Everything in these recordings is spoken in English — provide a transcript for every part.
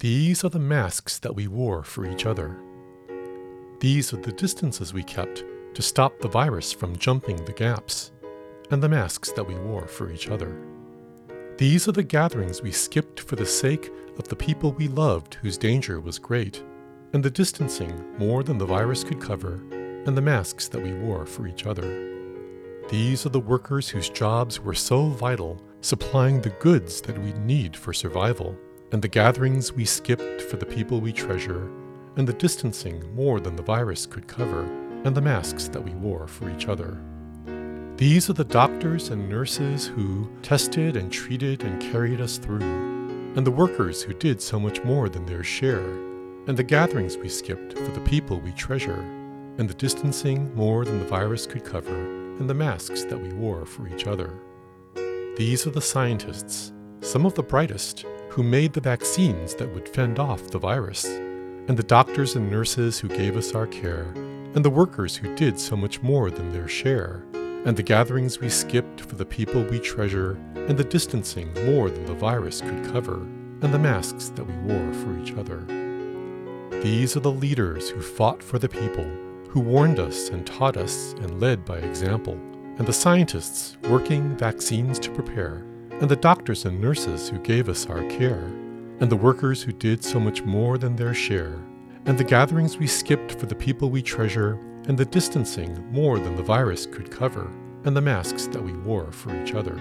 These are the masks that we wore for each other. These are the distances we kept to stop the virus from jumping the gaps, and the masks that we wore for each other. These are the gatherings we skipped for the sake of the people we loved whose danger was great, and the distancing more than the virus could cover, and the masks that we wore for each other. These are the workers whose jobs were so vital, supplying the goods that we need for survival, and the gatherings we skipped for the people we treasure, and the distancing more than the virus could cover, and the masks that we wore for each other. These are the doctors and nurses who tested and treated and carried us through, and the workers who did so much more than their share, and the gatherings we skipped for the people we treasure, and the distancing more than the virus could cover, and the masks that we wore for each other. These are the scientists, some of the brightest, who made the vaccines that would fend off the virus, and the doctors and nurses who gave us our care, and the workers who did so much more than their share, and the gatherings we skipped for the people we treasure, and the distancing more than the virus could cover, and the masks that we wore for each other. These are the leaders who fought for the people, who warned us and taught us and led by example, and the scientists working vaccines to prepare, and the doctors and nurses who gave us our care, and the workers who did so much more than their share, and the gatherings we skipped for the people we treasure, and the distancing more than the virus could cover, and the masks that we wore for each other.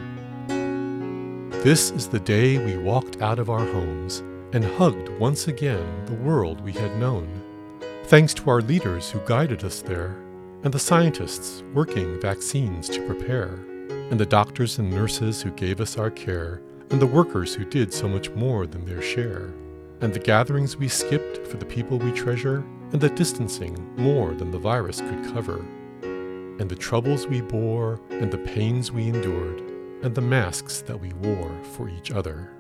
This is the day we walked out of our homes and hugged once again the world we had known, thanks to our leaders who guided us there, and the scientists working vaccines to prepare, and the doctors and nurses who gave us our care, and the workers who did so much more than their share, and the gatherings we skipped for the people we treasure, and the distancing more than the virus could cover, and the troubles we bore, and the pains we endured, and the masks that we wore for each other.